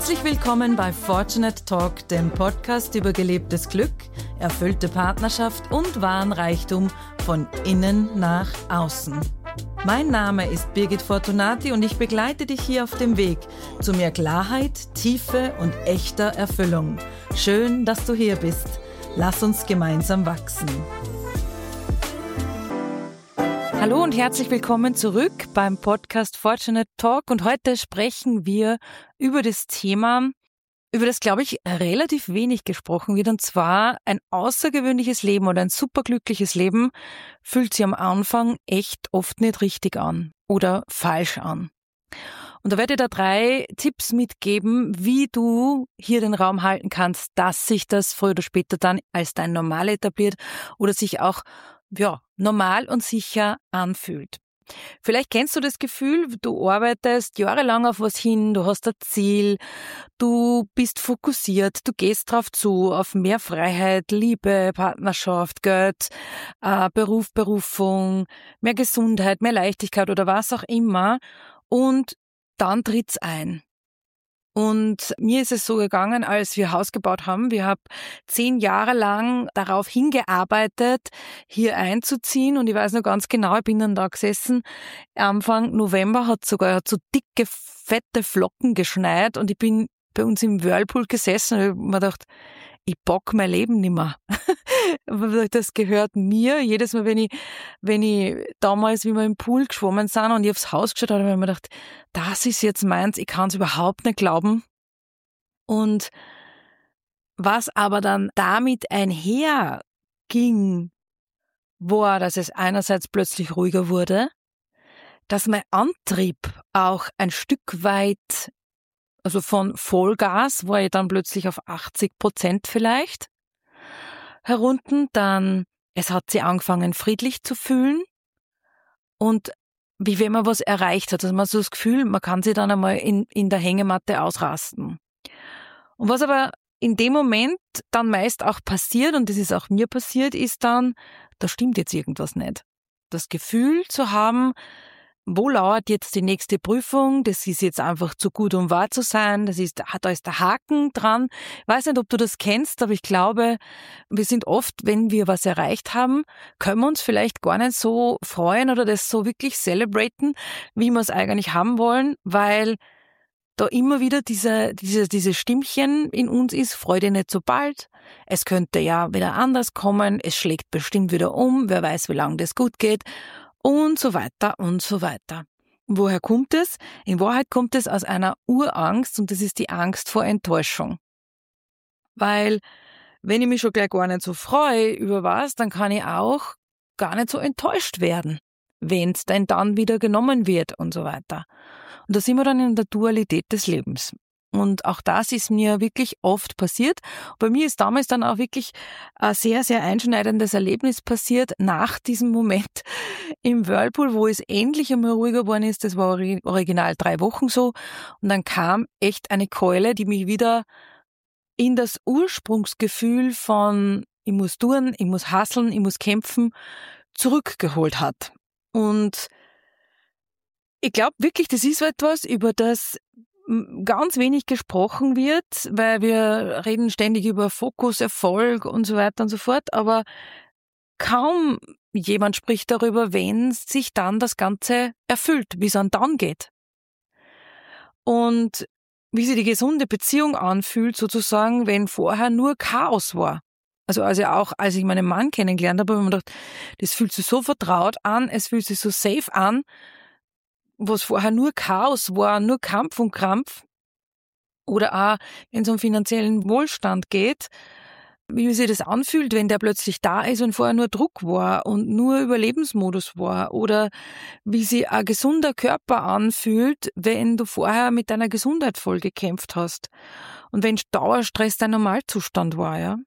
Herzlich willkommen bei Fortunate Talk, dem Podcast über gelebtes Glück, erfüllte Partnerschaft und wahren Reichtum von innen nach außen. Mein Name ist Birgit Fortunati und ich begleite dich hier auf dem Weg zu mehr Klarheit, Tiefe und echter Erfüllung. Schön, dass du hier bist. Lass uns gemeinsam wachsen. Hallo und herzlich willkommen zurück beim Podcast Fortunate Talk und heute sprechen wir über das Thema, über das, glaube ich, relativ wenig gesprochen wird, und zwar ein außergewöhnliches Leben oder ein superglückliches Leben fühlt sich am Anfang echt oft nicht richtig an oder falsch an. Und da werde ich dir 3 Tipps mitgeben, wie du hier den Raum halten kannst, dass sich das früher oder später dann als dein Normal etabliert oder sich auch normal und sicher anfühlt. Vielleicht kennst du das Gefühl, du arbeitest jahrelang auf was hin, du hast ein Ziel, du bist fokussiert, du gehst drauf zu, auf mehr Freiheit, Liebe, Partnerschaft, Geld, Beruf, Berufung, mehr Gesundheit, mehr Leichtigkeit oder was auch immer, und dann tritt's ein. Und mir ist es so gegangen, als wir Haus gebaut haben. Wir haben 10 Jahre lang darauf hingearbeitet, hier einzuziehen. Und ich weiß noch ganz genau, ich bin dann da gesessen. Anfang November hat sogar so dicke, fette Flocken geschneit. Und ich bin bei uns im Whirlpool gesessen und ich hab mir gedacht, ich bock mein Leben nimmer. Das gehört mir. Jedes Mal, wenn ich damals, wie wir im Pool geschwommen sind und ich aufs Haus geschaut habe, habe ich mir gedacht, das ist jetzt meins, ich kann es überhaupt nicht glauben. Und was aber dann damit einherging, war, dass es einerseits plötzlich ruhiger wurde, dass mein Antrieb auch ein Stück weit, also von Vollgas war ich dann plötzlich auf 80% vielleicht herunten, dann es hat sich angefangen friedlich zu fühlen und wie wenn man was erreicht hat, also man hat so das Gefühl, man kann sich dann einmal in der Hängematte ausrasten. Und was aber in dem Moment dann meist auch passiert, und das ist auch mir passiert, ist dann, da stimmt jetzt irgendwas nicht. Das Gefühl zu haben, wo lauert jetzt die nächste Prüfung? Das ist jetzt einfach zu gut, um wahr zu sein. Da ist der Haken dran. Ich weiß nicht, ob du das kennst, aber ich glaube, wir sind oft, wenn wir was erreicht haben, können wir uns vielleicht gar nicht so freuen oder das so wirklich celebraten, wie wir es eigentlich haben wollen, weil da immer wieder diese Stimmchen in uns ist, freu dich nicht so bald, es könnte ja wieder anders kommen, es schlägt bestimmt wieder um, wer weiß, wie lange das gut geht. Und so weiter und so weiter. Woher kommt es? In Wahrheit kommt es aus einer Urangst, und das ist die Angst vor Enttäuschung. Weil, wenn ich mich schon gleich gar nicht so freue über was, dann kann ich auch gar nicht so enttäuscht werden, wenn es denn dann wieder genommen wird und so weiter. Und da sind wir dann in der Dualität des Lebens. Und auch das ist mir wirklich oft passiert. Bei mir ist damals dann auch wirklich ein sehr, sehr einschneidendes Erlebnis passiert nach diesem Moment im Whirlpool, wo es endlich einmal ruhiger geworden ist. Das war original 3 Wochen so. Und dann kam echt eine Keule, die mich wieder in das Ursprungsgefühl von ich muss tun, ich muss hustlen, ich muss kämpfen, zurückgeholt hat. Und ich glaube wirklich, das ist etwas, über das ganz wenig gesprochen wird, weil wir reden ständig über Fokus, Erfolg und so weiter und so fort, aber kaum jemand spricht darüber, wenn sich dann das Ganze erfüllt, wie es dann geht. Und wie sich die gesunde Beziehung anfühlt, sozusagen, wenn vorher nur Chaos war. Also als ich meinen Mann kennengelernt habe, habe ich mir gedacht, das fühlt sich so vertraut an, es fühlt sich so safe an, was vorher nur Chaos war, nur Kampf und Krampf, oder auch wenn es um finanziellen Wohlstand geht, wie sich das anfühlt, wenn der plötzlich da ist und vorher nur Druck war und nur Überlebensmodus war, oder wie sich ein gesunder Körper anfühlt, wenn du vorher mit deiner Gesundheit voll gekämpft hast und wenn Dauerstress dein Normalzustand war, ja.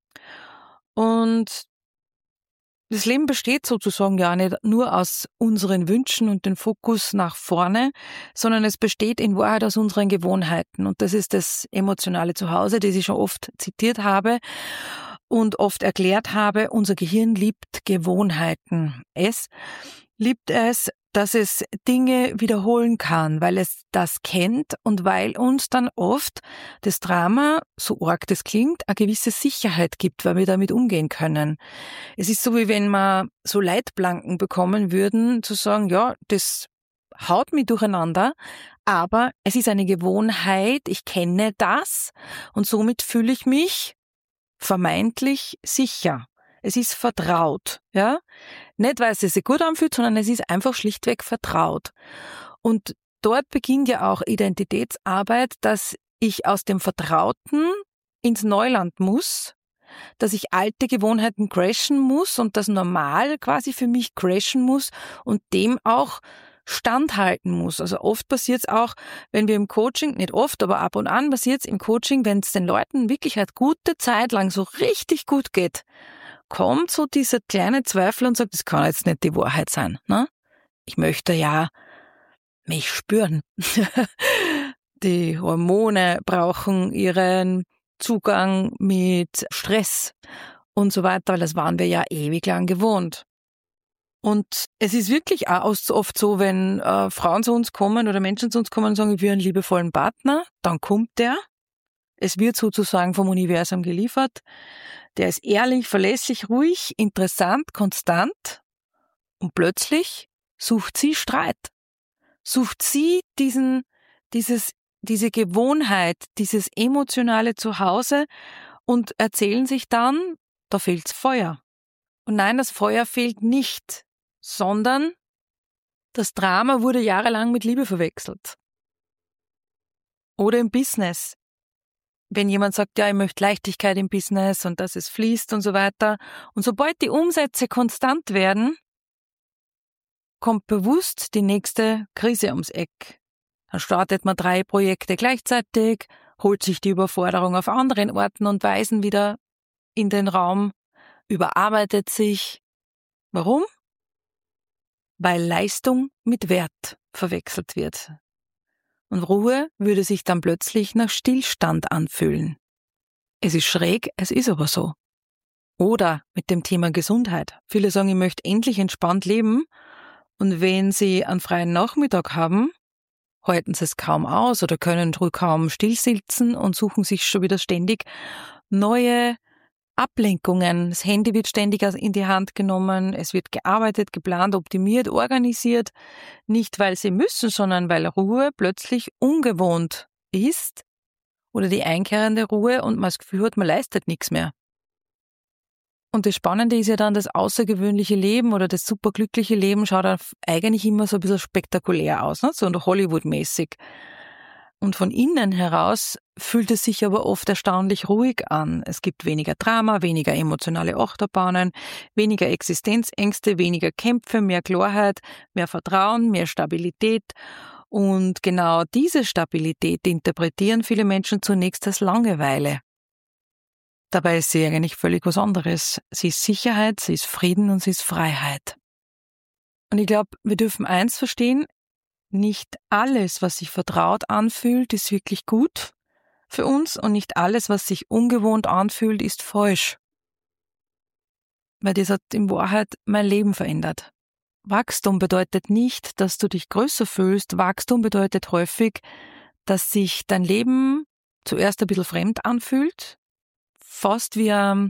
Und das Leben besteht sozusagen ja nicht nur aus unseren Wünschen und den Fokus nach vorne, sondern es besteht in Wahrheit aus unseren Gewohnheiten. Und das ist das emotionale Zuhause, das ich schon oft zitiert habe und oft erklärt habe. Unser Gehirn liebt Gewohnheiten. Es liebt es, dass es Dinge wiederholen kann, weil es das kennt und weil uns dann oft das Drama, so arg das klingt, eine gewisse Sicherheit gibt, weil wir damit umgehen können. Es ist so, wie wenn wir so Leitplanken bekommen würden, zu sagen, ja, das haut mich durcheinander, aber es ist eine Gewohnheit, ich kenne das und somit fühle ich mich vermeintlich sicher. Es ist vertraut, ja. Nicht, weil es sich gut anfühlt, sondern es ist einfach schlichtweg vertraut. Und dort beginnt ja auch Identitätsarbeit, dass ich aus dem Vertrauten ins Neuland muss, dass ich alte Gewohnheiten crashen muss und das Normal quasi für mich crashen muss und dem auch standhalten muss. Also oft passiert es auch, wenn wir im Coaching, nicht oft, aber ab und an passiert es im Coaching, wenn es den Leuten wirklich halt gute Zeit lang so richtig gut geht, kommt so dieser kleine Zweifel und sagt, das kann jetzt nicht die Wahrheit sein. Ne? Ich möchte ja mich spüren. Die Hormone brauchen ihren Zugang mit Stress und so weiter, weil das waren wir ja ewig lang gewohnt. Und es ist wirklich auch oft so, wenn Frauen zu uns kommen oder Menschen zu uns kommen und sagen, ich will einen liebevollen Partner, dann kommt der. Es wird sozusagen vom Universum geliefert. Der ist ehrlich, verlässlich, ruhig, interessant, konstant. Und plötzlich sucht sie Streit. Sucht sie diese Gewohnheit, dieses emotionale Zuhause und erzählen sich dann, da fehlt's Feuer. Und nein, das Feuer fehlt nicht, sondern das Drama wurde jahrelang mit Liebe verwechselt. Oder im Business. Wenn jemand sagt, ja, ich möchte Leichtigkeit im Business und dass es fließt und so weiter. Und sobald die Umsätze konstant werden, kommt bewusst die nächste Krise ums Eck. Dann startet man 3 Projekte gleichzeitig, holt sich die Überforderung auf anderen Orten und Weisen wieder in den Raum, überarbeitet sich. Warum? Weil Leistung mit Wert verwechselt wird. Und Ruhe würde sich dann plötzlich nach Stillstand anfühlen. Es ist schräg, es ist aber so. Oder mit dem Thema Gesundheit. Viele sagen, ich möchte endlich entspannt leben. Und wenn sie einen freien Nachmittag haben, halten sie es kaum aus oder können kaum stillsitzen und suchen sich schon wieder ständig neue Ablenkungen. Das Handy wird ständig in die Hand genommen, es wird gearbeitet, geplant, optimiert, organisiert. Nicht, weil sie müssen, sondern weil Ruhe plötzlich ungewohnt ist oder die einkehrende Ruhe und man das Gefühl hat, man leistet nichts mehr. Und das Spannende ist ja dann, das außergewöhnliche Leben oder das superglückliche Leben schaut eigentlich immer so ein bisschen spektakulär aus, ne? So Hollywood-mäßig. Und von innen heraus fühlt es sich aber oft erstaunlich ruhig an. Es gibt weniger Drama, weniger emotionale Achterbahnen, weniger Existenzängste, weniger Kämpfe, mehr Klarheit, mehr Vertrauen, mehr Stabilität. Und genau diese Stabilität interpretieren viele Menschen zunächst als Langeweile. Dabei ist sie eigentlich völlig was anderes. Sie ist Sicherheit, sie ist Frieden und sie ist Freiheit. Und ich glaube, wir dürfen eins verstehen, nicht alles, was sich vertraut anfühlt, ist wirklich gut für uns und nicht alles, was sich ungewohnt anfühlt, ist falsch. Weil das hat in Wahrheit mein Leben verändert. Wachstum bedeutet nicht, dass du dich größer fühlst. Wachstum bedeutet häufig, dass sich dein Leben zuerst ein bisschen fremd anfühlt, fast wie ein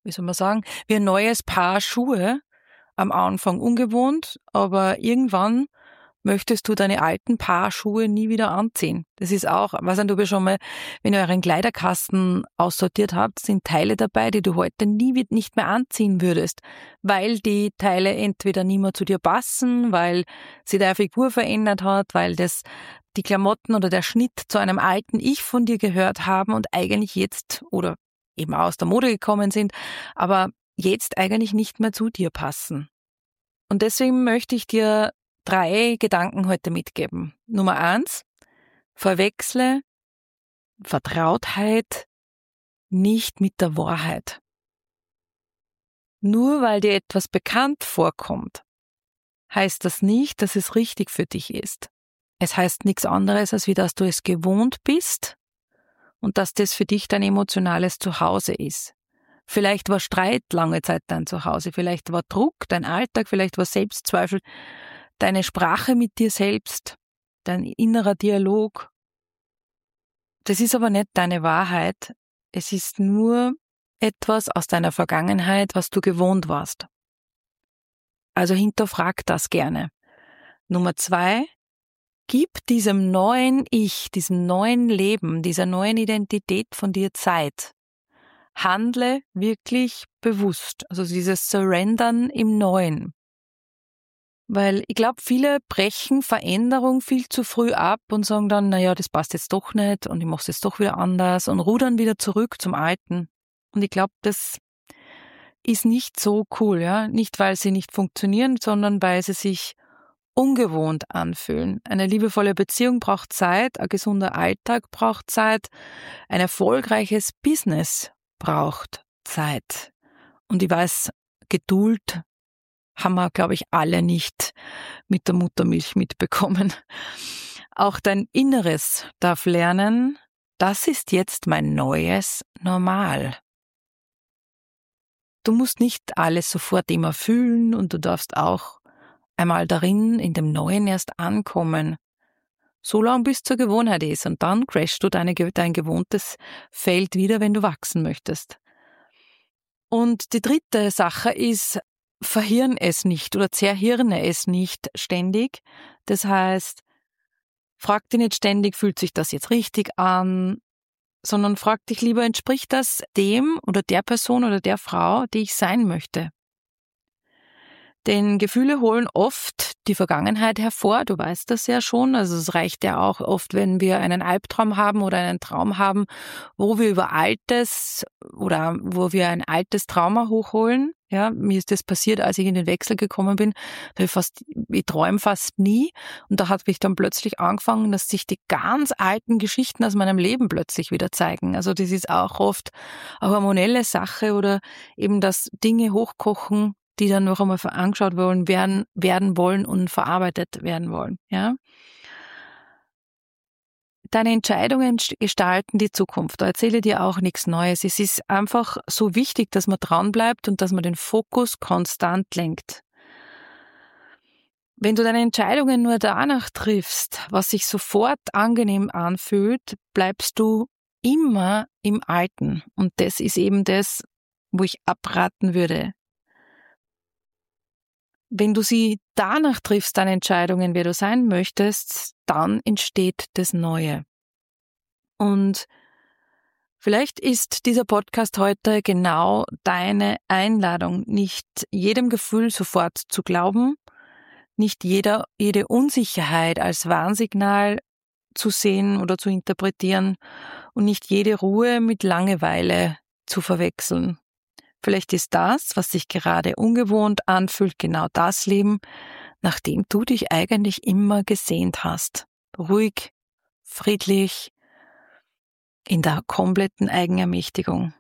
neues Paar Schuhe, am Anfang ungewohnt, aber irgendwann möchtest du deine alten Paar Schuhe nie wieder anziehen. Das ist auch, weiß nicht, ob ihr schon mal, wenn ihr euren Kleiderkasten aussortiert habt, sind Teile dabei, die du heute nicht mehr anziehen würdest, weil die Teile entweder nicht mehr zu dir passen, weil sich deine Figur verändert hat, weil die Klamotten oder der Schnitt zu einem alten Ich von dir gehört haben und eigentlich jetzt oder eben aus der Mode gekommen sind, aber jetzt eigentlich nicht mehr zu dir passen. Und deswegen möchte ich dir 3 Gedanken heute mitgeben. Nummer 1, verwechsle Vertrautheit nicht mit der Wahrheit. Nur weil dir etwas bekannt vorkommt, heißt das nicht, dass es richtig für dich ist. Es heißt nichts anderes, als wie dass du es gewohnt bist und dass das für dich dein emotionales Zuhause ist. Vielleicht war Streit lange Zeit dein Zuhause, vielleicht war Druck dein Alltag, vielleicht war Selbstzweifel deine Sprache mit dir selbst, dein innerer Dialog. Das ist aber nicht deine Wahrheit. Es ist nur etwas aus deiner Vergangenheit, was du gewohnt warst. Also hinterfrag das gerne. Nummer 2, gib diesem neuen Ich, diesem neuen Leben, dieser neuen Identität von dir Zeit. Handle wirklich bewusst, also dieses Surrendern im Neuen. Weil ich glaube, viele brechen Veränderung viel zu früh ab und sagen dann, naja, das passt jetzt doch nicht und ich mache es jetzt doch wieder anders und rudern wieder zurück zum Alten. Und ich glaube, das ist nicht so cool, ja. Nicht, weil sie nicht funktionieren, sondern weil sie sich ungewohnt anfühlen. Eine liebevolle Beziehung braucht Zeit, ein gesunder Alltag braucht Zeit, ein erfolgreiches Business braucht Zeit. Und ich weiß, Geduld haben wir, glaube ich, alle nicht mit der Muttermilch mitbekommen. Auch dein Inneres darf lernen, das ist jetzt mein neues Normal. Du musst nicht alles sofort immer fühlen und du darfst auch einmal darin, in dem Neuen erst ankommen. So lange bis zur Gewohnheit ist und dann crashst du dein gewohntes Feld wieder, wenn du wachsen möchtest. Und die dritte Sache ist, verhirn es nicht oder zerhirne es nicht ständig. Das heißt, frag dich nicht ständig, fühlt sich das jetzt richtig an, sondern frag dich lieber, entspricht das dem oder der Person oder der Frau, die ich sein möchte? Denn Gefühle holen oft die Vergangenheit hervor, du weißt das ja schon. Also es reicht ja auch oft, wenn wir einen Albtraum haben oder einen Traum haben, wo wir über Altes oder wo wir ein altes Trauma hochholen. Ja, mir ist das passiert, als ich in den Wechsel gekommen bin. Ich träume fast nie. Und da hat mich dann plötzlich angefangen, dass sich die ganz alten Geschichten aus meinem Leben plötzlich wieder zeigen. Also das ist auch oft eine hormonelle Sache oder eben, dass Dinge hochkochen, die dann noch einmal angeschaut werden wollen und verarbeitet werden wollen. Ja? Deine Entscheidungen gestalten die Zukunft. Da erzähle ich dir auch nichts Neues. Es ist einfach so wichtig, dass man dranbleibt und dass man den Fokus konstant lenkt. Wenn du deine Entscheidungen nur danach triffst, was sich sofort angenehm anfühlt, bleibst du immer im Alten. Und das ist eben das, wo ich abraten würde. Wenn du sie danach triffst, deine Entscheidungen, wer du sein möchtest, dann entsteht das Neue. Und vielleicht ist dieser Podcast heute genau deine Einladung, nicht jedem Gefühl sofort zu glauben, nicht jede Unsicherheit als Warnsignal zu sehen oder zu interpretieren und nicht jede Ruhe mit Langeweile zu verwechseln. Vielleicht ist das, was sich gerade ungewohnt anfühlt, genau das Leben, nach dem du dich eigentlich immer gesehnt hast. Ruhig, friedlich, in der kompletten Eigenermächtigung.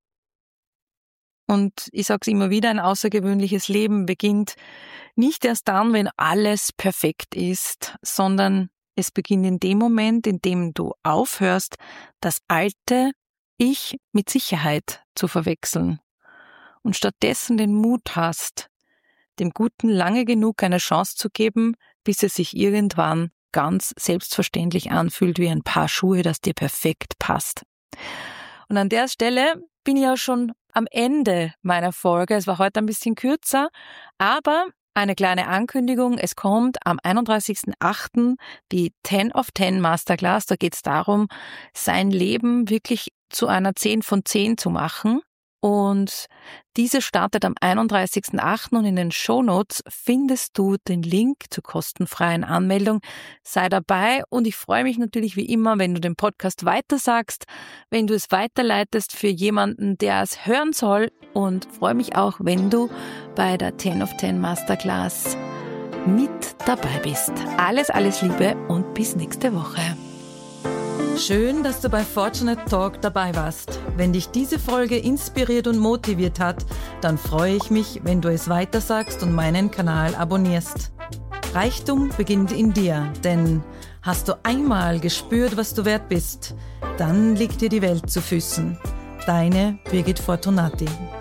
Und ich sage es immer wieder, ein außergewöhnliches Leben beginnt nicht erst dann, wenn alles perfekt ist, sondern es beginnt in dem Moment, in dem du aufhörst, das alte Ich mit Sicherheit zu verwechseln. Und stattdessen den Mut hast, dem Guten lange genug eine Chance zu geben, bis es sich irgendwann ganz selbstverständlich anfühlt wie ein Paar Schuhe, das dir perfekt passt. Und an der Stelle bin ich ja schon am Ende meiner Folge. Es war heute ein bisschen kürzer, aber eine kleine Ankündigung. Es kommt am 31.08. die 10 of 10 Masterclass. Da geht es darum, sein Leben wirklich zu einer 10 von 10 zu machen. Und diese startet am 31.08. und in den Shownotes findest du den Link zur kostenfreien Anmeldung. Sei dabei und ich freue mich natürlich wie immer, wenn du den Podcast weitersagst, wenn du es weiterleitest für jemanden, der es hören soll und freue mich auch, wenn du bei der 10 of 10 Masterclass mit dabei bist. Alles Liebe und bis nächste Woche. Schön, dass du bei Fortunate Talk dabei warst. Wenn dich diese Folge inspiriert und motiviert hat, dann freue ich mich, wenn du es weitersagst und meinen Kanal abonnierst. Reichtum beginnt in dir, denn hast du einmal gespürt, was du wert bist, dann liegt dir die Welt zu Füßen. Deine Birgit Fortunati.